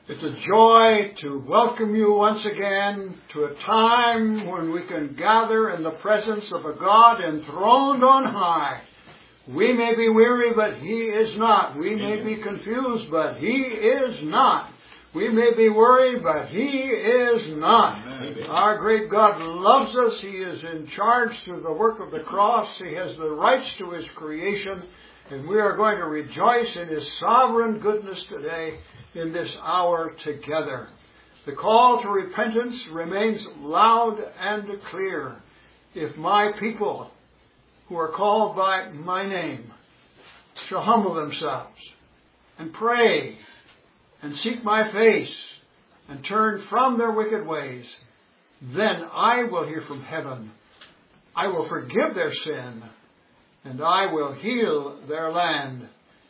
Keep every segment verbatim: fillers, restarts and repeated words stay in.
It's a joy to welcome you once again to a time when we can gather in the presence of a God enthroned on high. We may be weary, but He is not. We may be confused, but He is not. We may be worried, but He is not. Amen. Our great God loves us. He is in charge through the work of the cross. He has the rights to His creation. And we are going to rejoice in His sovereign goodness today in this hour together. The call to repentance remains loud and clear. If my people, who are called by my name, shall humble themselves and pray and seek my face and turn from their wicked ways, then I will hear from heaven. I will forgive their sin, and I will heal their land.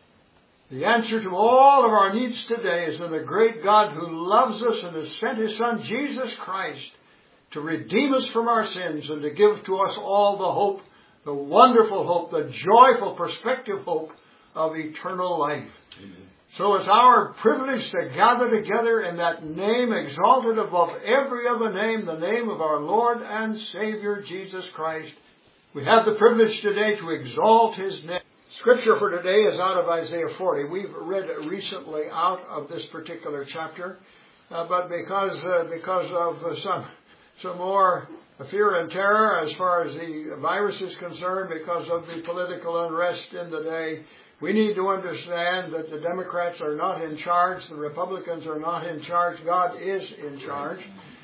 The answer to all of our needs today is in the great God who loves us and has sent His Son, Jesus Christ, to redeem us from our sins and to give to us all the hope, the wonderful hope, the joyful prospective hope of eternal life. Amen. So it's our privilege to gather together in that name exalted above every other name, the name of our Lord and Savior, Jesus Christ. We have the privilege today to exalt His name. Scripture for today is out of Isaiah forty. We've read recently out of this particular chapter, uh, but because uh, because of uh, some some more fear and terror as far as the virus is concerned, because of the political unrest in the day, we need to understand that the Democrats are not in charge, the Republicans are not in charge, God is in charge.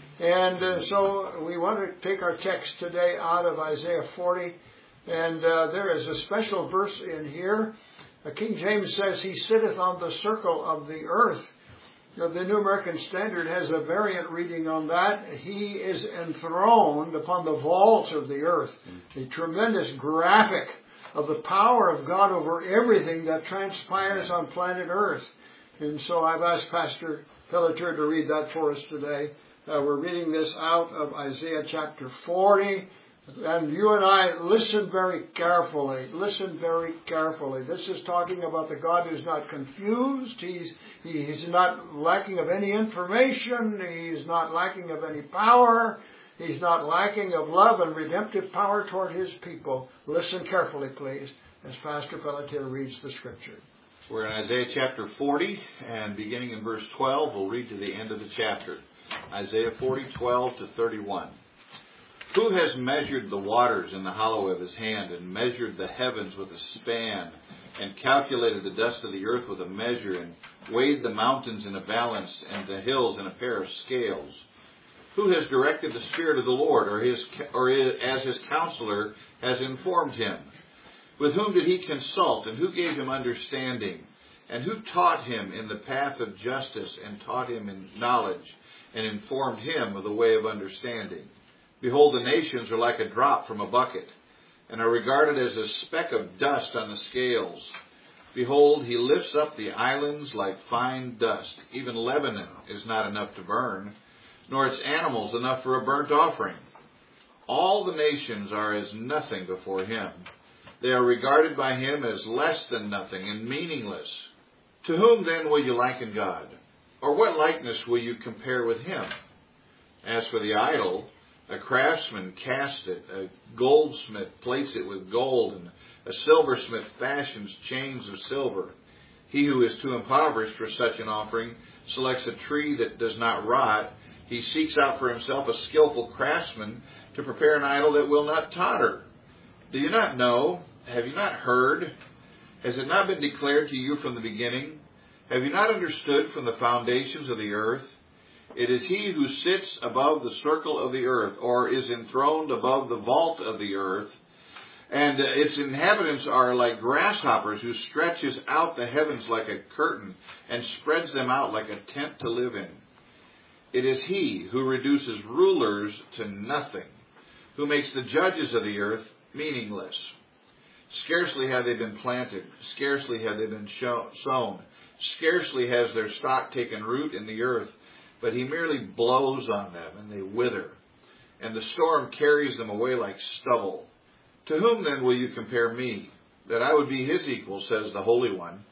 And uh, so we want to take our text today out of Isaiah forty. And uh, there is a special verse in here. Uh, King James says, He sitteth on the circle of the earth. You know, the New American Standard has a variant reading on that. He is enthroned upon the vault of the earth. A tremendous graphic of the power of God over everything that transpires on planet Earth. And so I've asked Pastor Pelletier to read that for us today. Uh, we're reading this out of Isaiah chapter forty. And you and I listen very carefully. Listen very carefully. This is talking about the God who's not confused. He's, he's not lacking of any information. He's not lacking of any power. He's not lacking of love and redemptive power toward His people. Listen carefully, please, as Pastor Pelletier reads the Scripture. We're in Isaiah chapter forty, and beginning in verse twelve, we'll read to the end of the chapter. Isaiah forty, twelve to thirty-one. Who has measured the waters in the hollow of His hand, and measured the heavens with a span, and calculated the dust of the earth with a measure, and weighed the mountains in a balance, and the hills in a pair of scales? Who has directed the Spirit of the Lord, or, his, or as His counselor has informed Him? With whom did He consult, and who gave Him understanding? And who taught Him in the path of justice, and taught Him in knowledge, and informed Him of the way of understanding? Behold, the nations are like a drop from a bucket, and are regarded as a speck of dust on the scales. Behold, He lifts up the islands like fine dust. Even Lebanon is not enough to burn, nor its animals enough for a burnt offering. All the nations are as nothing before Him. They are regarded by Him as less than nothing and meaningless. To whom then will you liken God? Or what likeness will you compare with Him? As for the idol, a craftsman casts it, a goldsmith plates it with gold, and a silversmith fashions chains of silver. He who is too impoverished for such an offering selects a tree that does not rot. He seeks out for himself a skillful craftsman to prepare an idol that will not totter. Do you not know? Have you not heard? Has it not been declared to you from the beginning? Have you not understood from the foundations of the earth? It is He who sits above the circle of the earth, or is enthroned above the vault of the earth, and its inhabitants are like grasshoppers, who stretches out the heavens like a curtain, and spreads them out like a tent to live in. It is He who reduces rulers to nothing, who makes the judges of the earth meaningless. Scarcely have they been planted, scarcely have they been sown, scarcely has their stock taken root in the earth, but He merely blows on them, and they wither, and the storm carries them away like stubble. To whom then will you compare me, that I would be His equal, says the Holy One?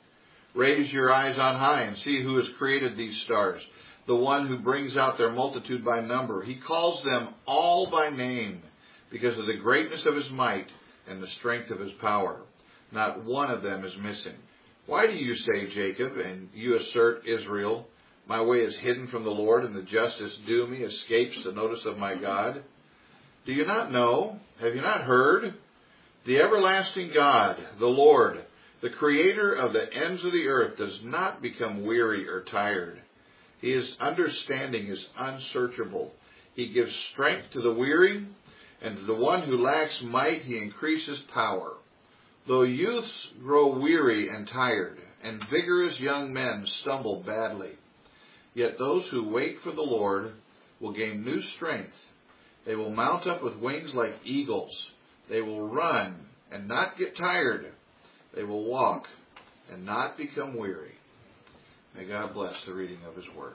Raise your eyes on high and see who has created these stars, the one who brings out their multitude by number. He calls them all by name because of the greatness of his might and the strength of his power. Not one of them is missing. Why do you say, Jacob, and you assert, Israel, my way is hidden from the Lord, and the justice due me escapes the notice of my God? Do you not know? Have you not heard? The everlasting God, the Lord, the creator of the ends of the earth, does not become weary or tired. His understanding is unsearchable. He gives strength to the weary, and to the one who lacks might he increases power. Though youths grow weary and tired, and vigorous young men stumble badly, yet those who wait for the Lord will gain new strength. They will mount up with wings like eagles. They will run and not get tired. They will walk and not become weary. May God bless the reading of his word.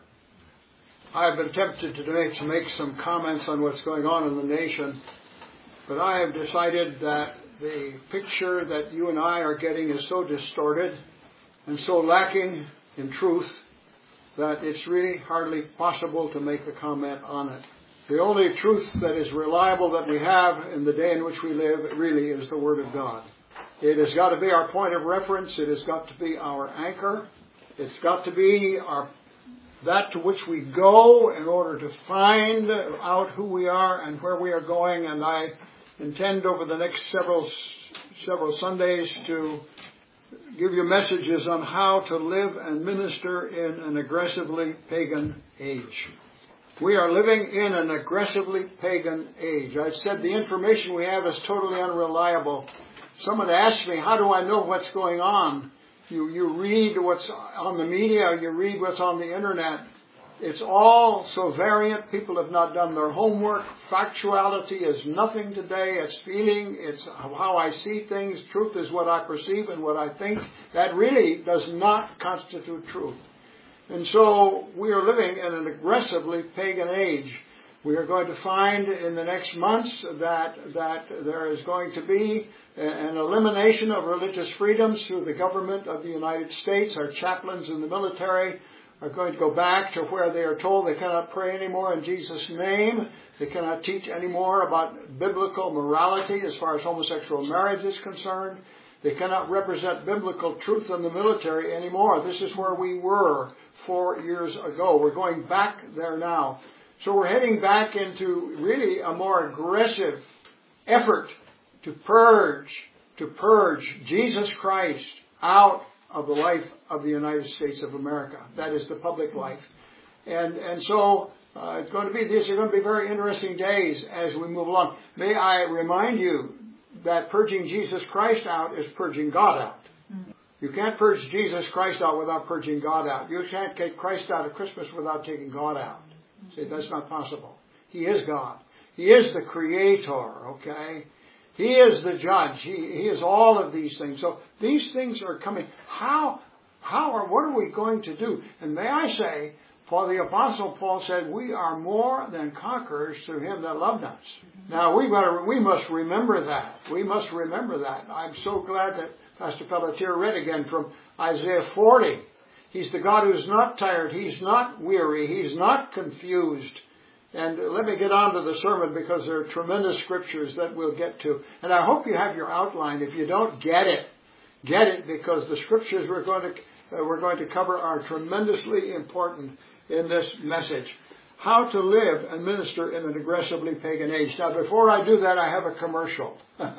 I've been tempted today to make some comments on what's going on in the nation, but I have decided that the picture that you and I are getting is so distorted and so lacking in truth that it's really hardly possible to make a comment on it. The only truth that is reliable that we have in the day in which we live really is the Word of God. It has got to be our point of reference. It has got to be our anchor. It's got to be our that to which we go in order to find out who we are and where we are going. And I intend over the next several several Sundays to give you messages on how to live and minister in an aggressively pagan age. We are living in an aggressively pagan age. I said the information we have is totally unreliable. Someone asked me, how do I know what's going on? You you read what's on the media, you read what's on the internet. It's all so variant. People have not done their homework. Factuality is nothing today. It's feeling. It's how I see things. Truth is what I perceive and what I think. That really does not constitute truth. And so we are living in an aggressively pagan age. We are going to find in the next months that that there is going to be an elimination of religious freedoms through the government of the United States. Our chaplains in the military are going to go back to where they are told they cannot pray anymore in Jesus' name. They cannot teach anymore about biblical morality as far as homosexual marriage is concerned. They cannot represent biblical truth in the military anymore. This is where we were four years ago. We're going back there now. So we're heading back into really a more aggressive effort to purge, to purge Jesus Christ out of the life of the United States of America. That is the public life. And and so uh, it's going to be, these are going to be very interesting days as we move along. May I remind you that purging Jesus Christ out is purging God out. You can't purge Jesus Christ out without purging God out. You can't take Christ out at Christmas without taking God out. See, that's not possible. He is God. He is the Creator, okay? He is the judge. He, he is all of these things. So these things are coming. How, how or what are we going to do? And may I say, for the Apostle Paul said, we are more than conquerors through him that loved us. Now, we, better, we must remember that. We must remember that. I'm so glad that Pastor Pelletier read again from Isaiah forty. He's the God who's not tired. He's not weary. He's not confused. And let me get on to the sermon because there are tremendous scriptures that we'll get to. And I hope you have your outline. If you don't, get it. Get it, because the scriptures we're going to, uh, we're going to cover are tremendously important in this message. How to live and minister in an aggressively pagan age. Now, before I do that, I have a commercial.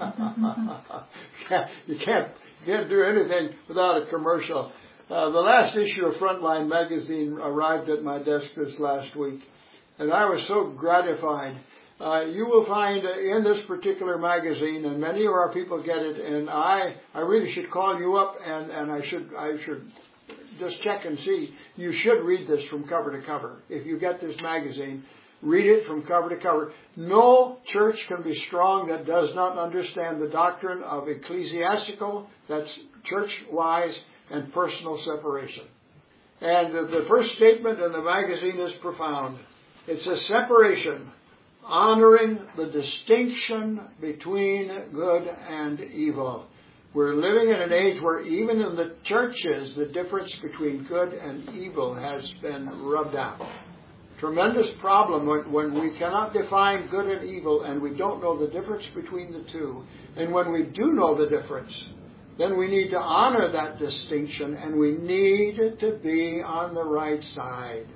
you, can't, you can't do anything without a commercial. Uh, the last issue of Frontline magazine arrived at my desk this last week. And I was so gratified. Uh, you will find in this particular magazine, and many of our people get it, and I, I really should call you up and, and I should, I should just check and see. You should read this from cover to cover. If you get this magazine, read it from cover to cover. No church can be strong that does not understand the doctrine of ecclesiastical, that's church-wise, and personal separation. And the, the first statement in the magazine is profound. It's a separation, honoring the distinction between good and evil. We're living in an age where even in the churches, the difference between good and evil has been rubbed out. Tremendous problem when, when we cannot define good and evil and we don't know the difference between the two. And when we do know the difference, then we need to honor that distinction and we need to be on the right side.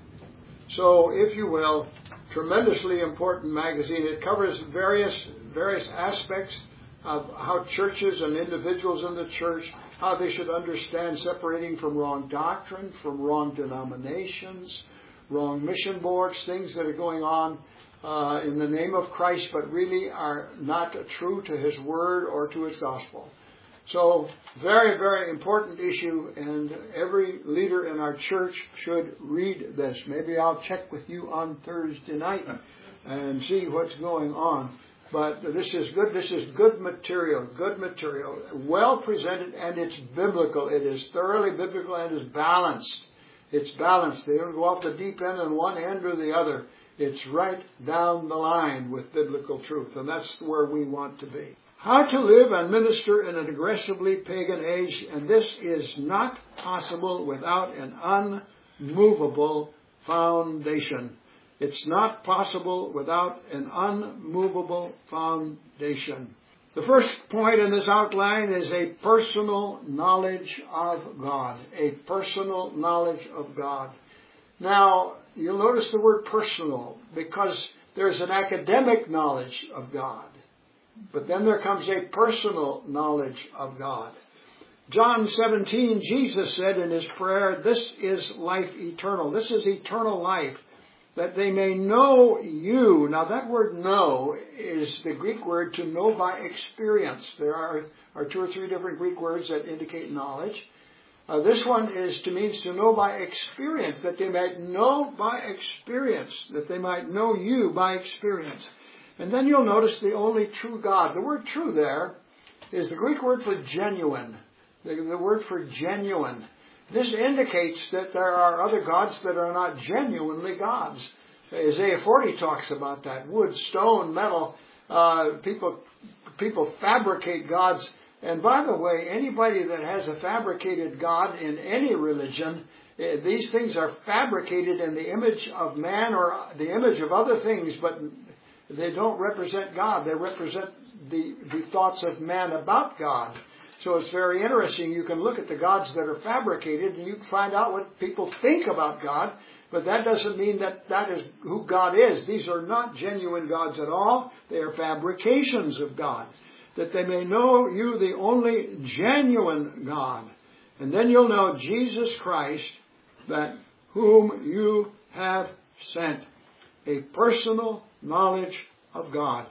So, if you will, tremendously important magazine. It covers various various aspects of how churches and individuals in the church, how they should understand separating from wrong doctrine, from wrong denominations, wrong mission boards, things that are going on uh, in the name of Christ, but really are not true to His Word or to His gospel. So, very, very important issue, and every leader in our church should read this. Maybe I'll check with you on Thursday night and see what's going on. But this is good. This is good material, good material, well presented, and it's biblical. It is thoroughly biblical and is balanced. It's balanced. They don't go off the deep end on one end or the other. It's right down the line with biblical truth, and that's where we want to be. How to live and minister in an aggressively pagan age, and this is not possible without an unmovable foundation. It's not possible without an unmovable foundation. The first point in this outline is a personal knowledge of God. A personal knowledge of God. Now, you'll notice the word personal because there's an academic knowledge of God. But then there comes a personal knowledge of God. John seventeen, Jesus said in His prayer, this is life eternal. This is eternal life, that they may know you. Now that word know is the Greek word to know by experience. There are, are two or three different Greek words that indicate knowledge. Uh, this one is to means to know by experience, that they might know by experience, that they might know you by experience. And then you'll notice the only true God. The word true there is the Greek word for genuine. The, the word for genuine. This indicates that there are other gods that are not genuinely gods. Isaiah forty talks about that. Wood, stone, metal. Uh, people, people fabricate gods. And by the way, anybody that has a fabricated God in any religion, uh, these things are fabricated in the image of man or the image of other things, but they don't represent God. They represent the, the thoughts of man about God. So it's very interesting. You can look at the gods that are fabricated and you can find out what people think about God, but that doesn't mean that that is who God is. These are not genuine gods at all. They are fabrications of God, that they may know you, the only genuine God. And then you'll know Jesus Christ, that whom you have sent. A personal knowledge of God.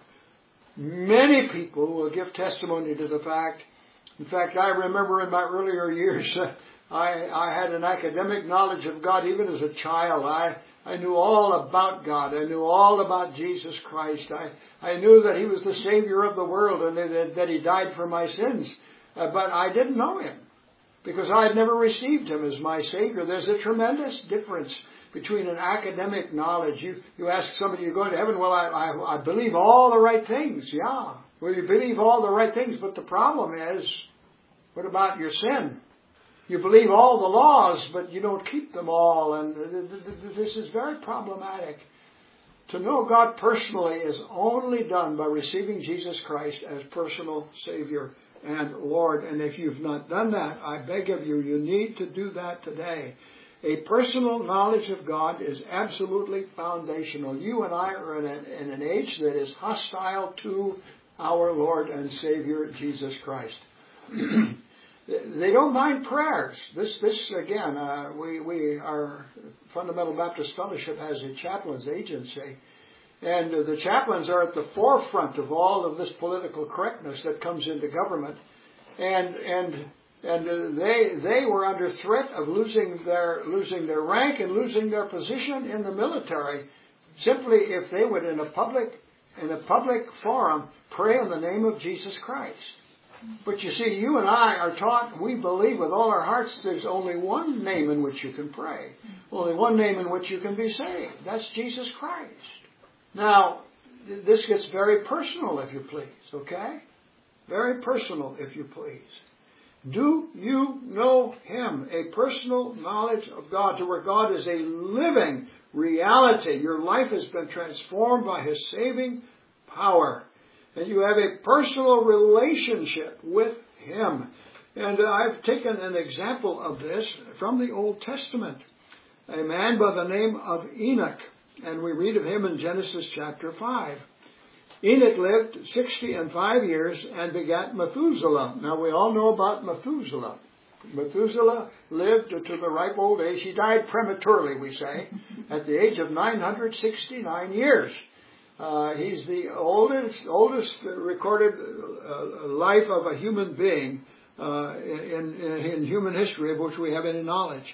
Many people will give testimony to the fact. In fact, I remember in my earlier years, uh, I, I had an academic knowledge of God even as a child. I, I knew all about God. I knew all about Jesus Christ. I, I knew that He was the Savior of the world and that, that He died for my sins. Uh, but I didn't know Him because I had never received Him as my Savior. There's a tremendous difference between an academic knowledge. You you ask somebody, you go to heaven, well, I, I, I believe all the right things. Yeah. Well, you believe all the right things, but the problem is, what about your sin? You believe all the laws, but you don't keep them all, and this is very problematic. To know God personally is only done by receiving Jesus Christ as personal Savior and Lord. And if you've not done that, I beg of you, you need to do that today. A personal knowledge of God is absolutely foundational. You and I are in, a, in an age that is hostile to our Lord and Savior, Jesus Christ. They don't mind prayers. This, this again, uh, we, we, our Fundamental Baptist Fellowship has a chaplains agency. And uh, the chaplains are at the forefront of all of this political correctness that comes into government. And, and, And uh, they they were under threat of losing their losing their rank and losing their position in the military, simply if they would in a public in a public forum pray in the name of Jesus Christ. But you see, you and I are taught, we believe with all our hearts, there's only one name in which you can pray, only one name in which you can be saved. That's Jesus Christ. Now, this gets very personal, if you please. Okay, very personal, if you please. Do you know Him? A personal knowledge of God, to where God is a living reality. Your life has been transformed by His saving power. And you have a personal relationship with Him. And uh, I've taken an example of this from the Old Testament. A man by the name of Enoch. And we read of him in Genesis chapter five. Enoch lived sixty and five years and begat Methuselah. Now we all know about Methuselah. Methuselah lived to the ripe old age. He died prematurely, we say, at the age of nine hundred sixty-nine years. Uh, he's the oldest, oldest recorded uh, life of a human being uh, in, in, in human history of which we have any knowledge.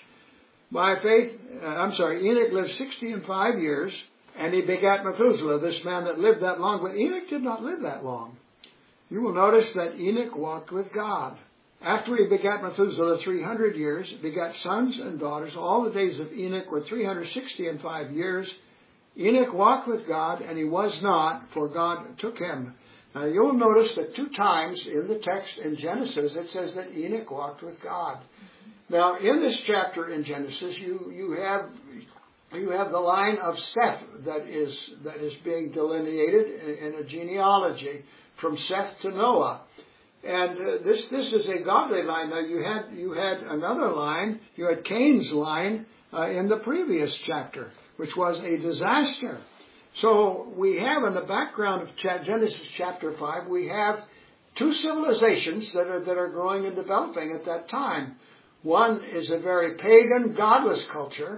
By faith, uh, I'm sorry, Enoch lived sixty and five years, and he begat Methuselah, this man that lived that long. But Enoch did not live that long. You will notice that Enoch walked with God. After he begat Methuselah three hundred years, begat sons and daughters. All the days of Enoch were three hundred sixty and five years. Enoch walked with God, and he was not, for God took him. Now you'll notice that two times in the text in Genesis it says that Enoch walked with God. Now in this chapter in Genesis you, you have you have the line of Seth that is that is being delineated in, in a genealogy from Seth to Noah. And uh, this this is a godly line. Now you had you had another line, you had Cain's line uh, in the previous chapter, which was a disaster. So we have in the background of Genesis chapter five, we have two civilizations that are that are growing and developing at that time. One is a very pagan, godless culture,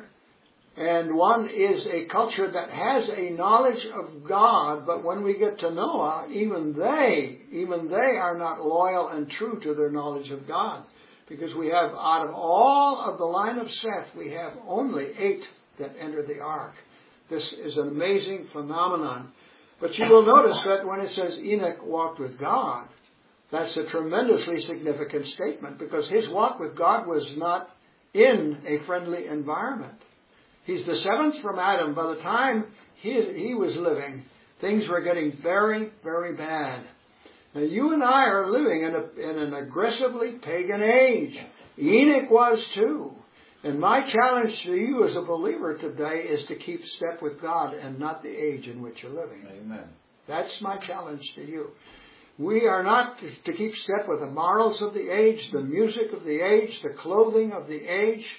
and one is a culture that has a knowledge of God, but when we get to Noah, even they, even they are not loyal and true to their knowledge of God. Because we have, out of all of the line of Seth, we have only eight that enter the ark. This is an amazing phenomenon. But you will notice that when it says Enoch walked with God, that's a tremendously significant statement, because his walk with God was not in a friendly environment. He's the seventh from Adam. By the time he, he was living, things were getting very, very bad. Now you and I are living in, a, in an aggressively pagan age. Enoch was too. And my challenge to you as a believer today is to keep step with God and not the age in which you're living. Amen. That's my challenge to you. We are not to keep step with the morals of the age, the music of the age, the clothing of the age,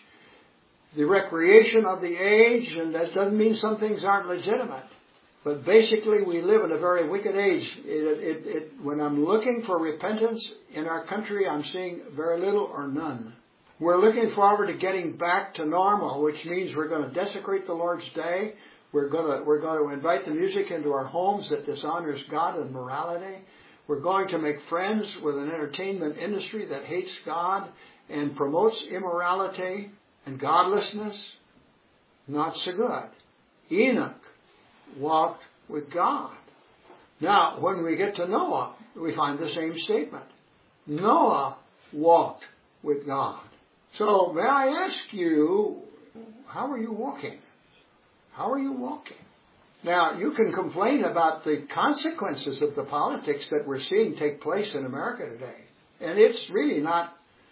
the recreation of the age, and that doesn't mean some things aren't legitimate. But basically we live in a very wicked age. It, it, it, when I'm looking for repentance in our country, I'm seeing very little or none. We're looking forward to getting back to normal, which means we're going to desecrate the Lord's day. We're going to, we're going to invite the music into our homes that dishonors God and morality. We're going to make friends with an entertainment industry that hates God and promotes immorality and godlessness. Not so good. Enoch walked with God. Now, when we get to Noah, we find the same statement. Noah walked with God. So, may I ask you, how are you walking? How are you walking? Now, you can complain about the consequences of the politics that we're seeing take place in America today. And it's really not,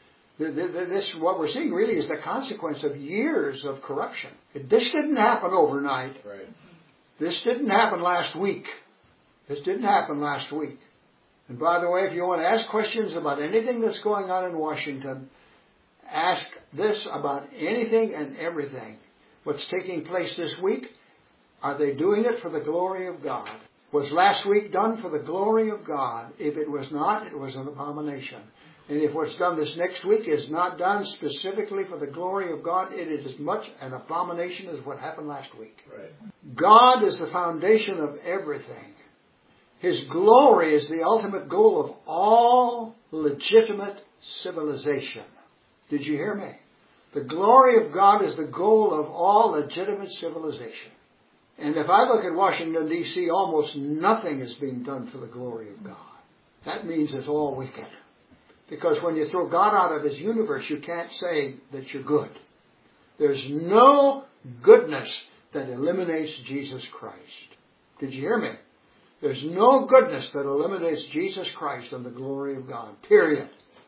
this, what we're seeing really is the consequence of years of corruption. This didn't happen overnight. Right. This didn't happen last week. This didn't happen last week. And by the way, if you want to ask questions about anything that's going on in Washington, ask this about anything and everything. What's taking place this week? Are they doing it for the glory of God? Was last week done for the glory of God? If it was not, it was an abomination. And if what's done this next week is not done specifically for the glory of God, it is as much an abomination as what happened last week. Right. God is the foundation of everything. His glory is the ultimate goal of all legitimate civilization. Did you hear me? The glory of God is the goal of all legitimate civilization. And if I look at Washington, D C, almost nothing is being done for the glory of God. That means it's all wicked. Because when you throw God out of His universe, you can't say that you're good. There's no goodness that eliminates Jesus Christ. Did you hear me? There's no goodness that eliminates Jesus Christ and the glory of God. Period.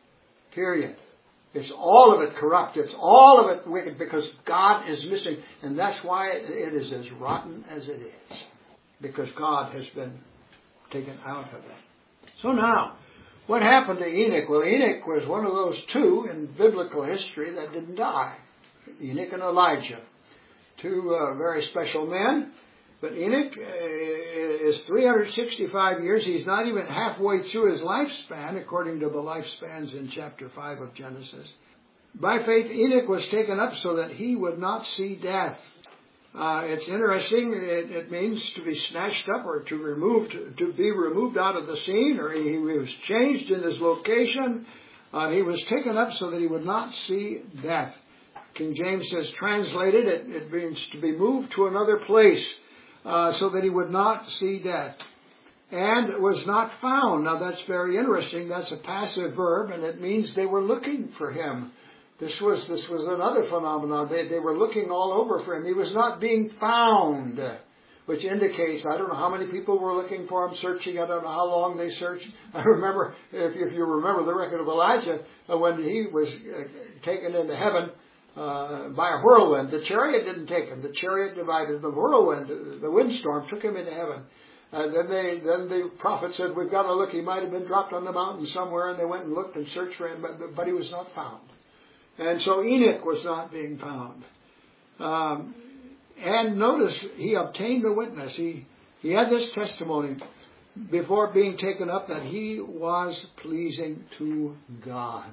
Period. It's all of it corrupt. It's all of it wicked because God is missing. And that's why it is as rotten as it is. Because God has been taken out of it. So now, what happened to Enoch? Well, Enoch was one of those two in biblical history that didn't die. Enoch and Elijah. Two uh, very special men. But Enoch uh, is three hundred sixty-five years. He's not even halfway through his lifespan, according to the lifespans in chapter five of Genesis. By faith, Enoch was taken up so that he would not see death. Uh, it's interesting. It, it means to be snatched up or to removed, to, to be removed out of the scene, or he, he was changed in his location. Uh, he was taken up so that he would not see death. King James says, translated, it, it means to be moved to another place. Uh, so that he would not see death. And was not found. Now that's very interesting. That's a passive verb, and it means they were looking for him. This was this was another phenomenon. They, they were looking all over for him. He was not being found, which indicates, I don't know how many people were looking for him, searching. I don't know how long they searched. I remember, if, if you remember the record of Elijah, uh, when he was uh, taken into heaven, Uh, by a whirlwind. The chariot didn't take him. The chariot divided. The whirlwind, the windstorm, took him into heaven. And then they, then the prophet said, we've got to look. He might have been dropped on the mountain somewhere. And they went and looked and searched for him, but, but he was not found. And so Enoch was not being found. Um, and notice, he obtained the witness. He, he had this testimony before being taken up that he was pleasing to God.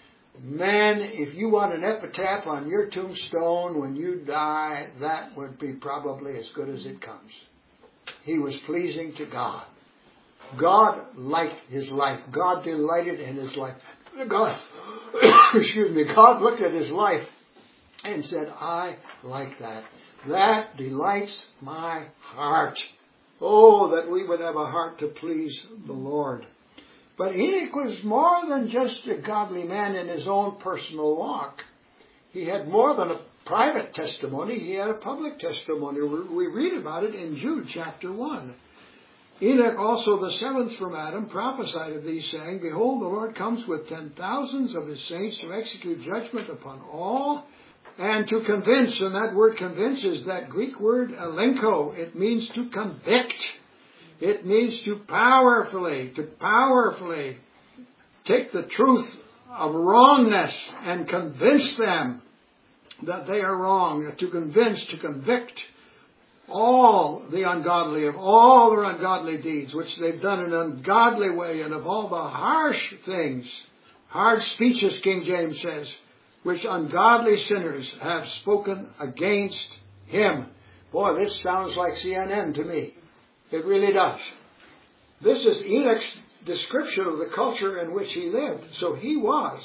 Man, if you want an epitaph on your tombstone when you die, that would be probably as good as it comes. He was pleasing to God. God liked his life. God delighted in his life. God, excuse me, God looked at his life and said, I like that. That delights my heart. Oh, that we would have a heart to please the Lord. But Enoch was more than just a godly man in his own personal walk. He had more than a private testimony. He had a public testimony. We read about it in Jude chapter one. Enoch, also the seventh from Adam, prophesied of these, saying, behold, the Lord comes with ten thousands of his saints to execute judgment upon all, and to convince. And that word convince is that Greek word elenko. It means to convict. It means to powerfully, to powerfully take the truth of wrongness and convince them that they are wrong. To convince, to convict all the ungodly of all their ungodly deeds, which they've done in an ungodly way, and of all the harsh things, hard speeches, King James says, which ungodly sinners have spoken against him. Boy, this sounds like C N N to me. It really does. This is Enoch's description of the culture in which he lived. So he was.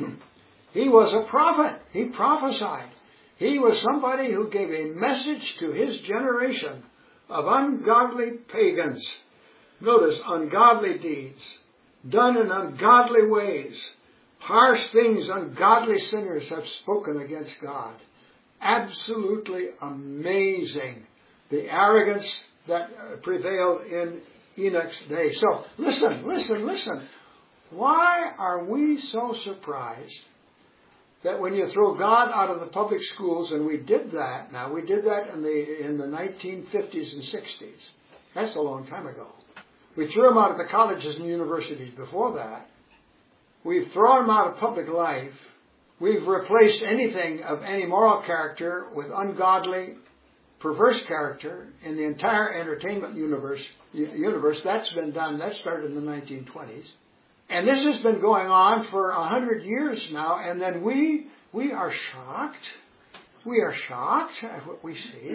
He was a prophet. He prophesied. He was somebody who gave a message to his generation of ungodly pagans. Notice, ungodly deeds, done in ungodly ways. Harsh things ungodly sinners have spoken against God. Absolutely amazing. The arrogance that prevailed in Enoch's day. So, listen, listen, listen. Why are we so surprised that when you throw God out of the public schools, and we did that, now we did that in the in the nineteen fifties and sixties. That's a long time ago. We threw him out of the colleges and universities before that. We've thrown him out of public life. We've replaced anything of any moral character with ungodly, perverse character in the entire entertainment universe. Universe that's been done. That started in the nineteen twenties, and this has been going on for a hundred years now. And then we we are shocked. We are shocked at what we see.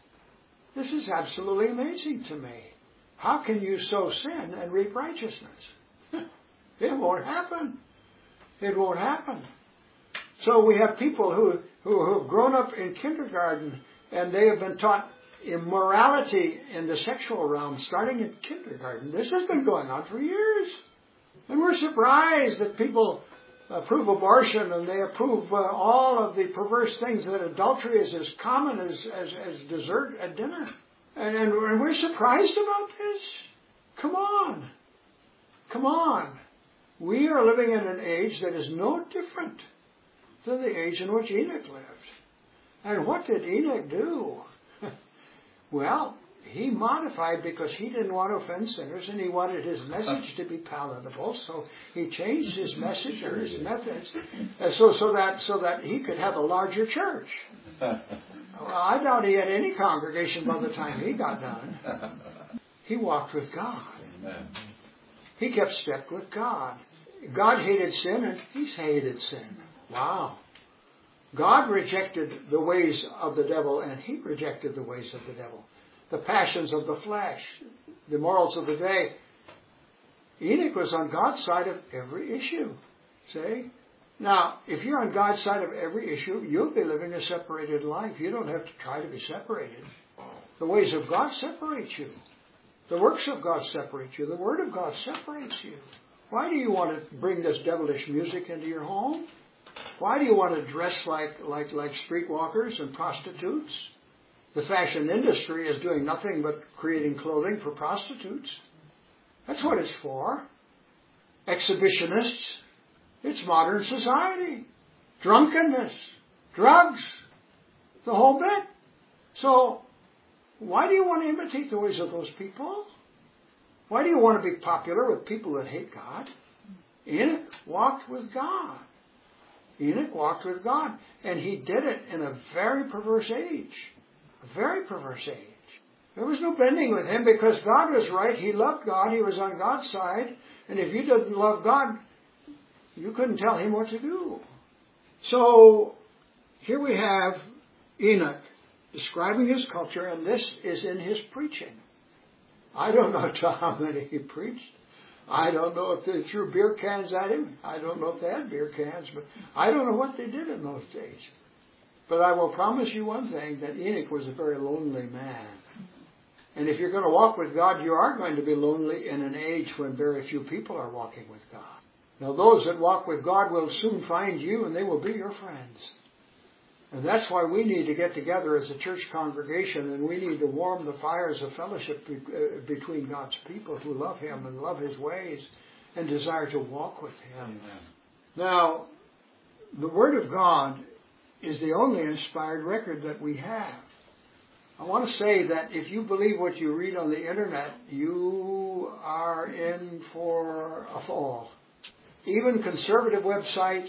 This is absolutely amazing to me. How can you sow sin and reap righteousness? It won't happen. It won't happen. So we have people who who have grown up in kindergarten. And they have been taught immorality in the sexual realm starting in kindergarten. This has been going on for years. And we're surprised that people approve abortion and they approve uh, all of the perverse things, that adultery is as common as, as, as dessert at dinner. And, and, and we're surprised about this. Come on. Come on. We are living in an age that is no different than the age in which Enoch lived. And what did Enoch do? Well, he modified because he didn't want to offend sinners and he wanted his message to be palatable, so he changed his message or his methods uh, so so that so that he could have a larger church. Well, I doubt he had any congregation by the time he got done. He walked with God. He kept step with God. God hated sin and he's hated sin. Wow. God rejected the ways of the devil and he rejected the ways of the devil. The passions of the flesh, the morals of the day. Enoch was on God's side of every issue. See? Now, if you're on God's side of every issue, you'll be living a separated life. You don't have to try to be separated. The ways of God separate you. The works of God separate you. The Word of God separates you. Why do you want to bring this devilish music into your home? Why do you want to dress like, like, like streetwalkers and prostitutes? The fashion industry is doing nothing but creating clothing for prostitutes. That's what it's for. Exhibitionists. It's modern society. Drunkenness. Drugs. The whole bit. So, why do you want to imitate the ways of those people? Why do you want to be popular with people that hate God? Enoch walked with God. Enoch walked with God. And he did it in a very perverse age. A very perverse age. There was no bending with him because God was right. He loved God. He was on God's side. And if you didn't love God, you couldn't tell him what to do. So, here we have Enoch describing his culture, and this is in his preaching. I don't know to how many he preached. I don't know if they threw beer cans at him. I don't know if they had beer cans, but I don't know what they did in those days. But I will promise you one thing, that Enoch was a very lonely man. And if you're going to walk with God, you are going to be lonely in an age when very few people are walking with God. Now, those that walk with God will soon find you, and they will be your friends. And that's why we need to get together as a church congregation, and we need to warm the fires of fellowship be, uh, between God's people who love Him and love His ways and desire to walk with Him. Amen. Now, the Word of God is the only inspired record that we have. I want to say that if you believe what you read on the internet, you are in for a fall. Even conservative websites,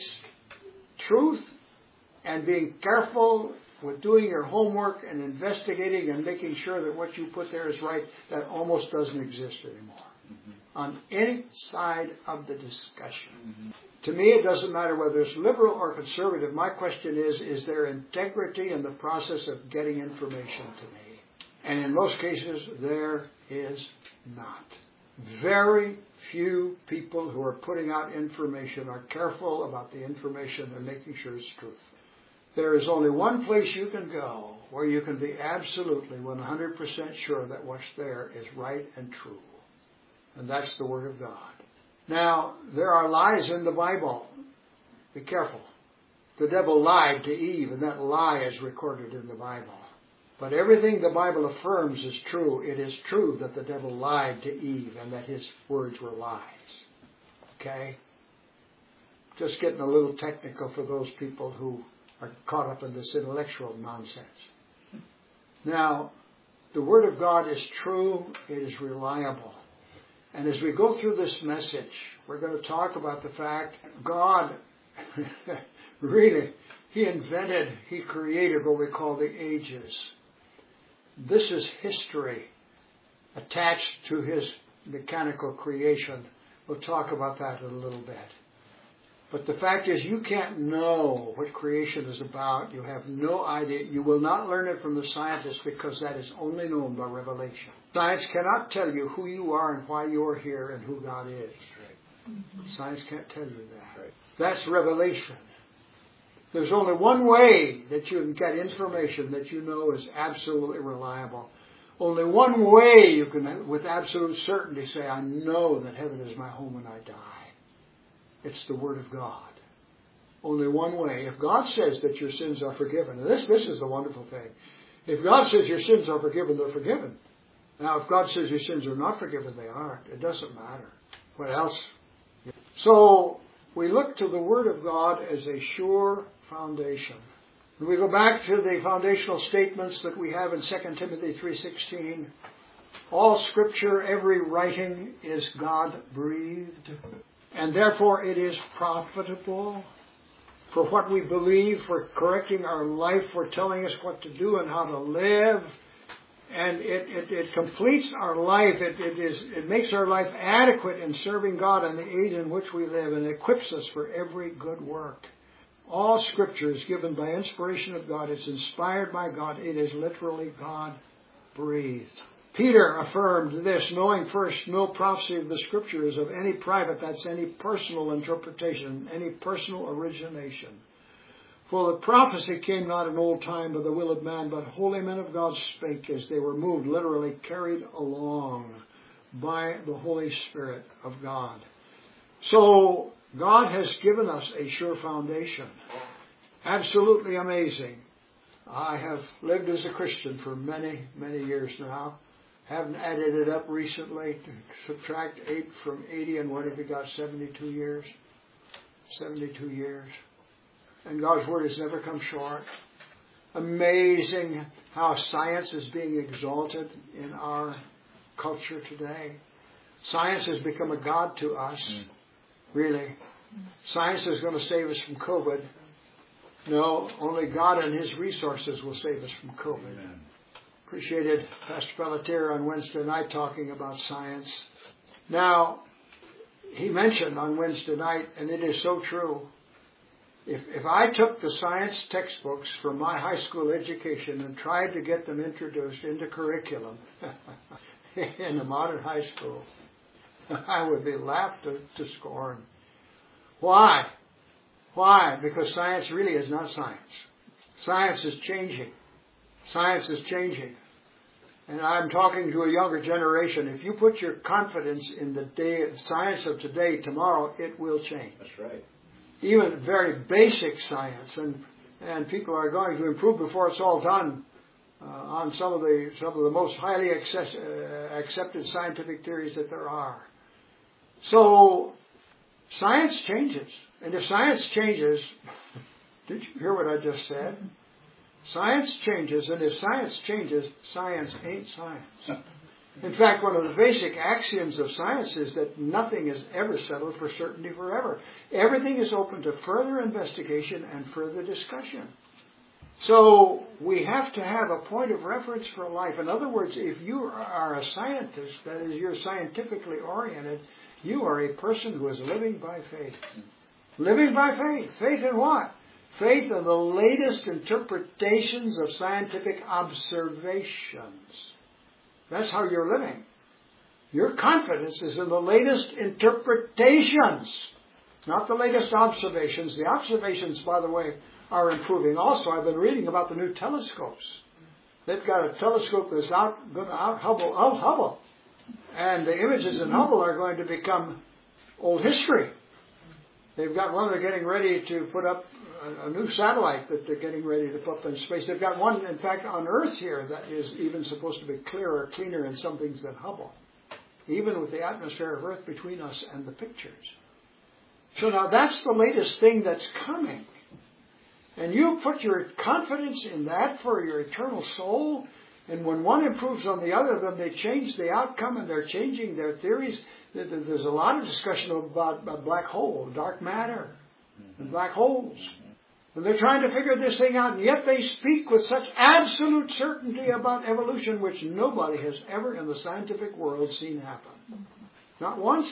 truth and being careful with doing your homework and investigating and making sure that what you put there is right, that almost doesn't exist anymore. Mm-hmm. On any side of the discussion. Mm-hmm. To me, it doesn't matter whether it's liberal or conservative. My question is, is there integrity in the process of getting information to me? And in most cases, there is not. Very few people who are putting out information are careful about the information and making sure it's truth. There is only one place you can go where you can be absolutely one hundred percent sure that what's there is right and true. And that's the Word of God. Now, there are lies in the Bible. Be careful. The devil lied to Eve, and that lie is recorded in the Bible. But everything the Bible affirms is true. It is true that the devil lied to Eve and that his words were lies. Okay? Just getting a little technical for those people who are caught up in this intellectual nonsense. Now, the Word of God is true. It is reliable. And as we go through this message, we're going to talk about the fact God, really, He invented, He created what we call the ages. This is history attached to His mechanical creation. We'll talk about that in a little bit. But the fact is, you can't know what creation is about. You have no idea. You will not learn it from the scientists because that is only known by revelation. Science cannot tell you who you are and why you are here and who God is. Right. Science can't tell you that. Right. That's revelation. There's only one way that you can get information that you know is absolutely reliable. Only one way you can, with absolute certainty, say, I know that heaven is my home when I die. It's the Word of God. Only one way. If God says that your sins are forgiven, and this, this is the wonderful thing. If God says your sins are forgiven, they're forgiven. Now, if God says your sins are not forgiven, they aren't. It doesn't matter. What else? So we look to the Word of God as a sure foundation. When we go back to the foundational statements that we have in Second Timothy three sixteen, all Scripture, every writing is God-breathed, and therefore it is profitable for what we believe, for correcting our life, for telling us what to do and how to live. And it, it, it completes our life. It, it, is, it makes our life adequate in serving God in the age in which we live, and equips us for every good work. All Scripture is given by inspiration of God. It's inspired by God. It is literally God-breathed. Peter affirmed this, knowing first no prophecy of the Scripture is of any private, that's any personal interpretation, any personal origination. For the prophecy came not in old time by the will of man, but holy men of God spake as they were moved, literally carried along by the Holy Spirit of God. So God has given us a sure foundation. Absolutely amazing. I have lived as a Christian for many, many years now. Haven't added it up recently. Subtract eight from eighty, and what have you got? seventy-two years. seventy-two years. And God's Word has never come short. Amazing how science is being exalted in our culture today. Science has become a god to us. Mm. Really. Science is going to save us from COVID. No, only God and His resources will save us from COVID. Amen. Appreciated Pastor Pelletier on Wednesday night talking about science. Now, he mentioned on Wednesday night, and it is so true, if, if I took the science textbooks from my high school education and tried to get them introduced into curriculum in a modern high school, I would be laughed to, to scorn. Why? Why? Because science really is not science. Science is changing. Science is changing. And I'm talking to a younger generation. If you put your confidence in the day, science of today, tomorrow, it will change. That's right. Even very basic science. And and people are going to improve before it's all done uh, on some of the some of the most highly access, uh, accepted scientific theories that there are. So science changes. And if science changes, did you hear what I just said? Science changes, and if science changes, science ain't science. In fact, one of the basic axioms of science is that nothing is ever settled for certainty forever. Everything is open to further investigation and further discussion. So we have to have a point of reference for life. In other words, if you are a scientist, that is, you're scientifically oriented, you are a person who is living by faith. Living by faith. Faith in what? Faith in the latest interpretations of scientific observations. That's how you're living. Your confidence is in the latest interpretations, not the latest observations. The observations, by the way, are improving. Also, I've been reading about the new telescopes. They've got a telescope that's out, going to out Hubble, out Hubble. And the images in Hubble are going to become old history. They've got one they're getting ready to put up, a, a new satellite that they're getting ready to put up in space. They've got one, in fact, on Earth here that is even supposed to be clearer, cleaner in some things than Hubble. Even with the atmosphere of Earth between us and the pictures. So now that's the latest thing that's coming. And you put your confidence in that for your eternal soul. And when one improves on the other, then they change the outcome and they're changing their theories. There's a lot of discussion about a black hole, dark matter, and black holes. And they're trying to figure this thing out, and yet they speak with such absolute certainty about evolution, which nobody has ever in the scientific world seen happen. Not once.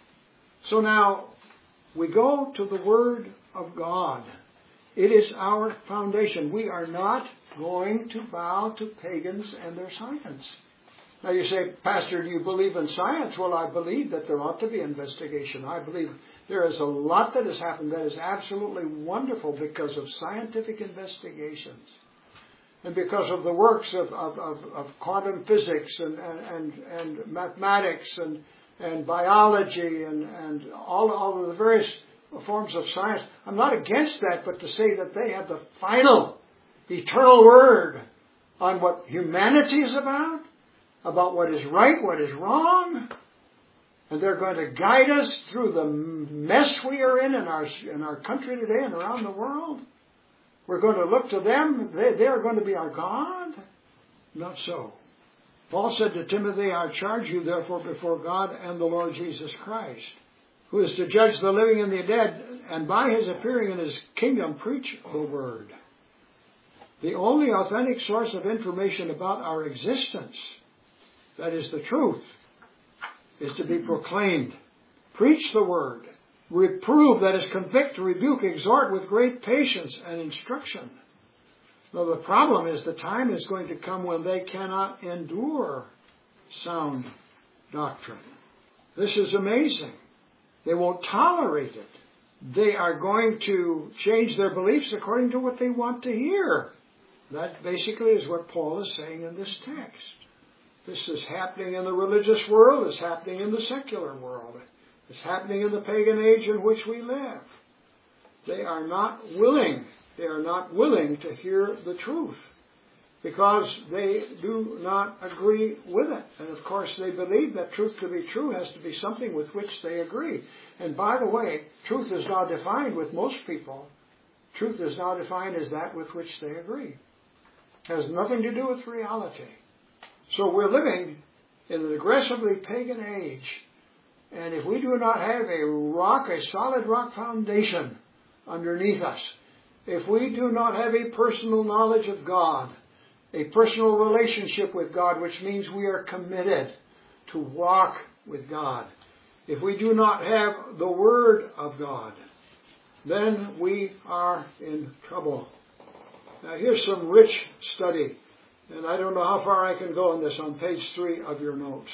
So now, we go to the Word of God. It is our foundation. We are not going to bow to pagans and their science. Now you say, Pastor, do you believe in science? Well, I believe that there ought to be investigation. I believe there is a lot that has happened that is absolutely wonderful because of scientific investigations. And because of the works of, of, of, of quantum physics and, and, and mathematics and, and biology and, and all, all of the various forms of science. I'm not against that, but to say that they have the final, eternal word on what humanity is about, about what is right, what is wrong, And they're going to guide us through the mess we are in in our, in our country today and around the world. We're going to look to them. They, they are going to be our God. Not so. Paul said to Timothy, I charge you therefore before God and the Lord Jesus Christ, who is to judge the living and the dead, and by his appearing in his kingdom preach the word. The only authentic source of information about our existence, that is the truth, is to be proclaimed. Preach the word. Reprove, that is convict, rebuke, exhort with great patience and instruction. Now the problem is the time is going to come when they cannot endure sound doctrine. This is amazing. They won't tolerate it. They are going to change their beliefs according to what they want to hear. That basically is what Paul is saying in this text. This is happening in the religious world. It's happening in the secular world. It's happening in the pagan age in which we live. They are not willing. They are not willing to hear the truth because they do not agree with it. And of course they believe that truth to be true has to be something with which they agree. And by the way, truth is not defined with most people. Truth is not defined as that with which they agree. It has nothing to do with reality. So we're living in an aggressively pagan age. And if we do not have a rock, a solid rock foundation underneath us, if we do not have a personal knowledge of God, a personal relationship with God, which means we are committed to walk with God, if we do not have the Word of God, then we are in trouble. Now here's some rich study, and I don't know how far I can go on this, on page three of your notes.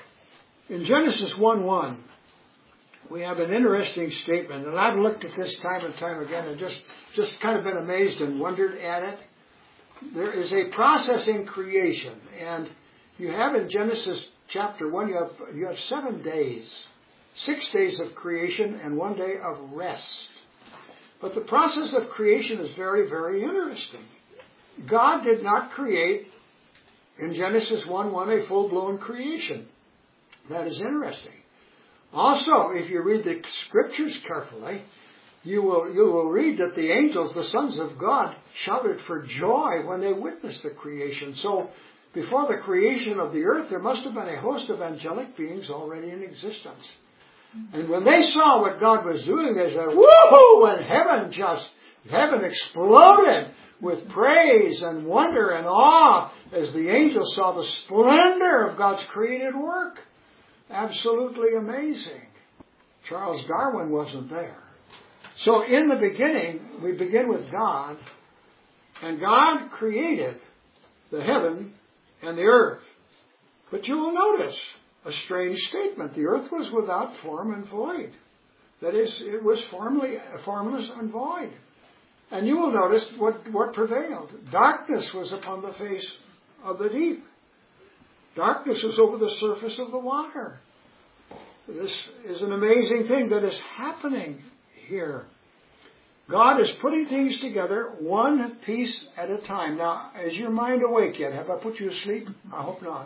In Genesis one one, we have an interesting statement, and I've looked at this time and time again and just, just kind of been amazed and wondered at it. There is a process in creation, and you have in Genesis chapter one, you have, you have seven days, six days of creation and one day of rest. But the process of creation is very, very interesting. God did not create, in Genesis one one, a full-blown creation. That is interesting. Also, if you read the scriptures carefully, you will, you will read that the angels, the sons of God, shouted for joy when they witnessed the creation. So, before the creation of the earth, there must have been a host of angelic beings already in existence. And when they saw what God was doing, they said, woohoo! And heaven just, heaven exploded with praise and wonder and awe as the angels saw the splendor of God's created work. Absolutely amazing. Charles Darwin wasn't there. So in the beginning, we begin with God, and God created the heaven and the earth. But you will notice a strange statement. The earth was without form and void. That is, it was formally, formless and void. And you will notice what, what prevailed. Darkness was upon the face of the deep. Darkness is over the surface of the water. This is an amazing thing that is happening here. God is putting things together one piece at a time. Now, is your mind awake yet? Have I put you asleep? I hope not.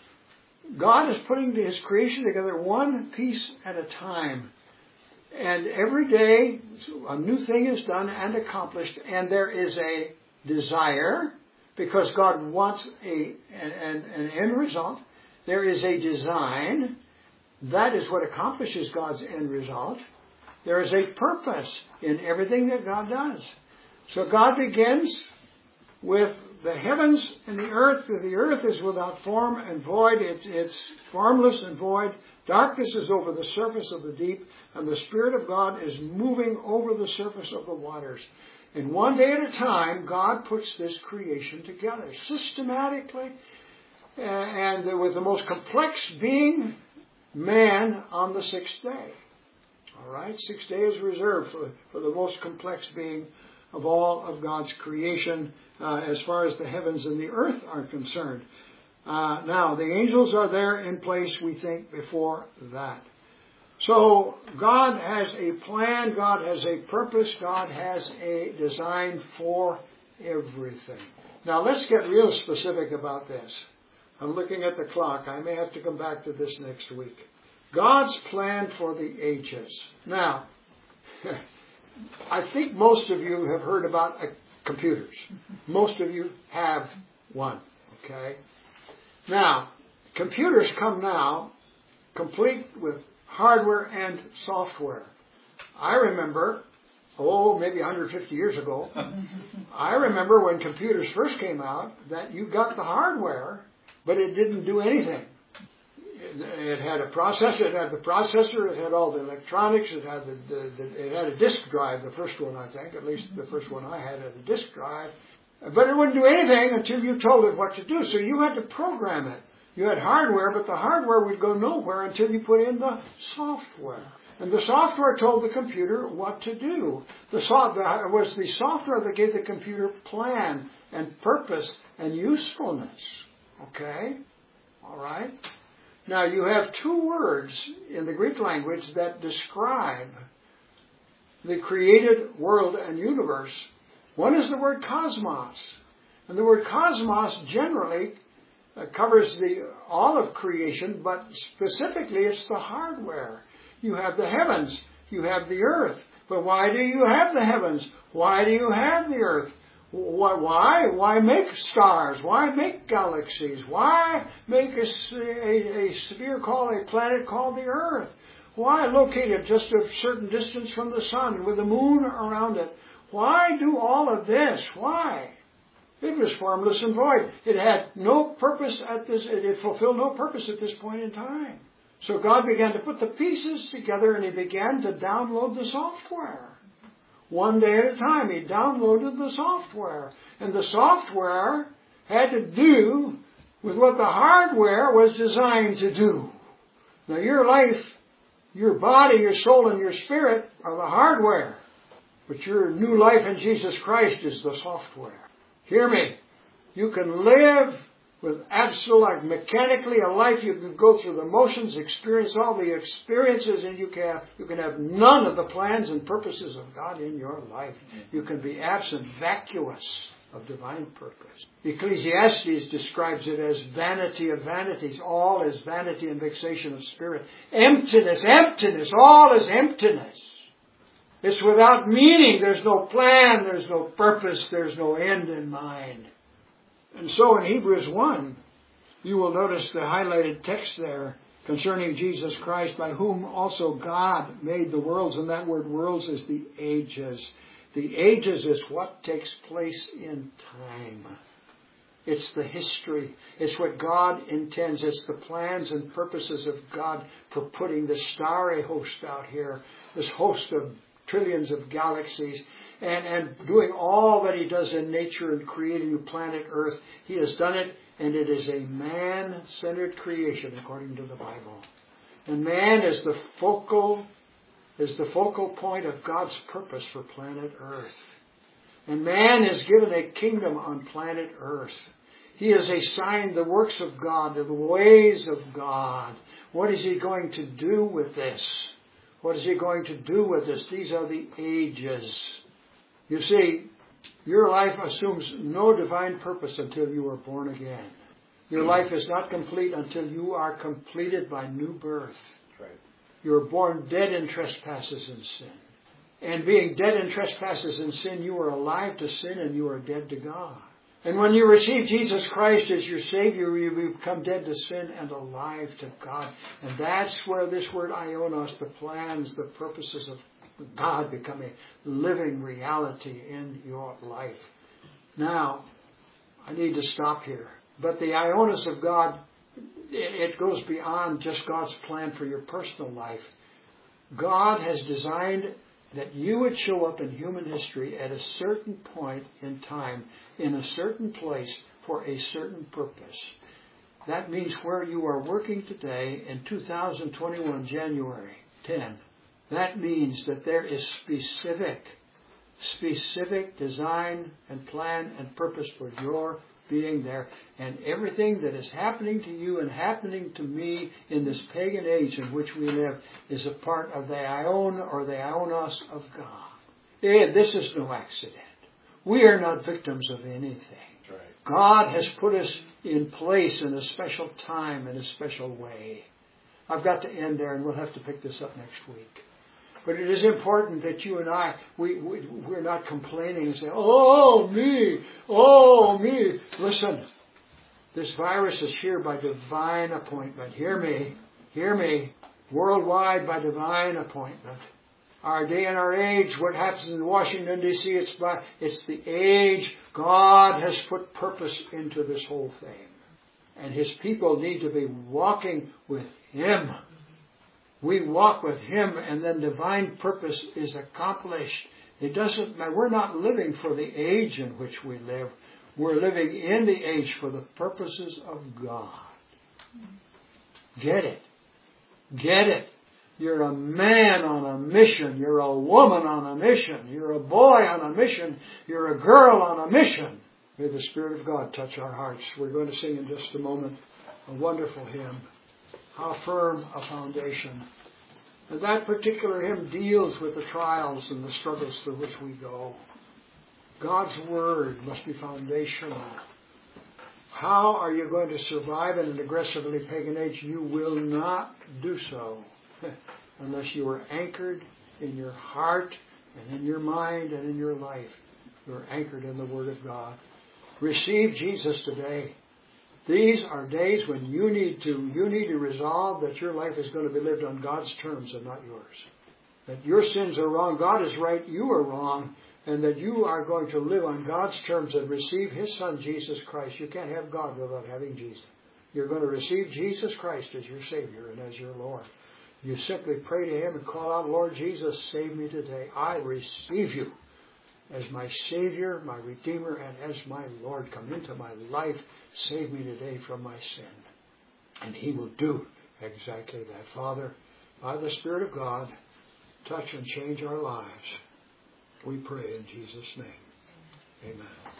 God is putting His creation together one piece at a time. And every day, a new thing is done and accomplished, and there is a desire, because God wants a, an, an end result. There is a design. That is what accomplishes God's end result. There is a purpose in everything that God does. So God begins with the heavens and the earth. The earth is without form and void. It's, it's formless and void. Darkness is over the surface of the deep, and the Spirit of God is moving over the surface of the waters. And one day at a time, God puts this creation together systematically, and with the most complex being, man, on the sixth day. All right, sixth day is reserved for, for the most complex being of all of God's creation, uh, as far as the heavens and the earth are concerned. Uh, now, the angels are there in place, we think, before that. So, God has a plan, God has a purpose, God has a design for everything. Now, let's get real specific about this. I'm looking at the clock. I may have to come back to this next week. God's plan for the ages. Now, I think most of you have heard about uh, computers. Most of you have one. Okay? Now, computers come now complete with hardware and software. I remember, oh, maybe one hundred fifty years ago, I remember when computers first came out that you got the hardware, but it didn't do anything. It had a processor, it had the processor, it had all the electronics, it had the, the, the it had a disk drive, the first one I think, at least the first one I had had a disk drive. But it wouldn't do anything until you told it what to do. So you had to program it. You had hardware, but the hardware would go nowhere until you put in the software. And the software told the computer what to do. The so- the, it was the software that gave the computer plan and purpose and usefulness. Okay? All right? Now, you have two words in the Greek language that describe the created world and universe. One is the word cosmos. And the word cosmos generally uh, covers the all of creation, but specifically it's the hardware. You have the heavens. You have the earth. But why do you have the heavens? Why do you have the earth? Why? Why make stars? Why make galaxies? Why make a, a, a sphere called a planet called the Earth? Why locate it just a certain distance from the sun with the moon around it? Why do all of this? Why? It was formless and void. It had no purpose at this. It fulfilled no purpose at this point in time. So God began to put the pieces together, and He began to download the software. One day at a time, He downloaded the software. And the software had to do with what the hardware was designed to do. Now your life, your body, your soul, and your spirit are the hardware. But your new life in Jesus Christ is the software. Hear me. You can live with absolute, like mechanically a life. You can go through the motions, experience all the experiences, and you can have, you can have none of the plans and purposes of God in your life. You can be absent, vacuous of divine purpose. Ecclesiastes describes it as vanity of vanities. All is vanity and vexation of spirit. Emptiness, emptiness, all is emptiness. It's without meaning. There's no plan, there's no purpose, there's no end in mind. And so in Hebrews one, you will notice the highlighted text there concerning Jesus Christ, by whom also God made the worlds. And that word worlds is the ages. The ages is what takes place in time. It's the history. It's what God intends. It's the plans and purposes of God for putting the starry host out here, this host of trillions of galaxies, and, and doing all that He does in nature and creating the planet Earth. He has done it, and it is a man-centered creation according to the Bible. And man is the focal, is the focal point of God's purpose for planet Earth. And man is given a kingdom on planet Earth. He is assigned the works of God, the ways of God. What is He going to do with this? What is He going to do with this? These are the ages. You see, your life assumes no divine purpose until you are born again. Your life is not complete until you are completed by new birth. Right. You are born dead in trespasses and sin. And being dead in trespasses and sin, you are alive to sin and you are dead to God. And when you receive Jesus Christ as your Savior, you become dead to sin and alive to God. And that's where this word ionos, the plans, the purposes of God, become a living reality in your life. Now, I need to stop here. But the ionos of God, it goes beyond just God's plan for your personal life. God has designed that you would show up in human history at a certain point in time, in a certain place, for a certain purpose. That means where you are working today in two thousand twenty-one, January tenth. That means that there is specific, specific design and plan and purpose for your being there. And everything that is happening to you and happening to me in this pagan age in which we live is a part of the ion or the ionos of God. And this is no accident. We are not victims of anything. Right. God has put us in place in a special time, in a special way. I've got to end there, and we'll have to pick this up next week. But it is important that you and I, we, we, we're not complaining and saying, oh, me, oh, me. Listen, this virus is here by divine appointment. Hear me, hear me. Worldwide by divine appointment. Our day and our age, what happens in Washington, D C, it's by, it's the age. God has put purpose into this whole thing. And His people need to be walking with Him. We walk with Him, and then divine purpose is accomplished. It doesn't matter. We're not living for the age in which we live. We're living in the age for the purposes of God. Get it. Get it. You're a man on a mission. You're a woman on a mission. You're a boy on a mission. You're a girl on a mission. May the Spirit of God touch our hearts. We're going to sing in just a moment a wonderful hymn. How firm a foundation. And that particular hymn deals with the trials and the struggles through which we go. God's Word must be foundational. How are you going to survive in an aggressively pagan age? You will not do so unless you are anchored in your heart and in your mind and in your life. You're anchored in the Word of God. Receive Jesus today. These are days when you need to you need to resolve that your life is going to be lived on God's terms and not yours. That your sins are wrong, God is right, you are wrong, and that you are going to live on God's terms and receive His Son, Jesus Christ. You can't have God without having Jesus. You're going to receive Jesus Christ as your Savior and as your Lord. You simply pray to Him and call out, Lord Jesus, save me today. I receive you as my Savior, my Redeemer, and as my Lord. Come into my life. Save me today from my sin. And He will do exactly that. Father, by the Spirit of God, touch and change our lives. We pray in Jesus' name. Amen.